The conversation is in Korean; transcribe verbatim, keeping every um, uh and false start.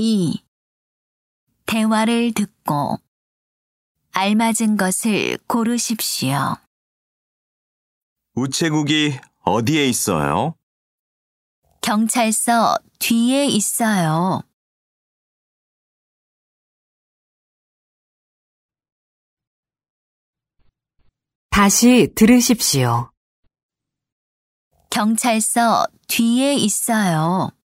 이. 대화를 듣고 알맞은 것을 고르십시오. 우체국이 어디에 있어요? 경찰서 뒤에 있어요. 다시 들으십시오. 경찰서 뒤에 있어요.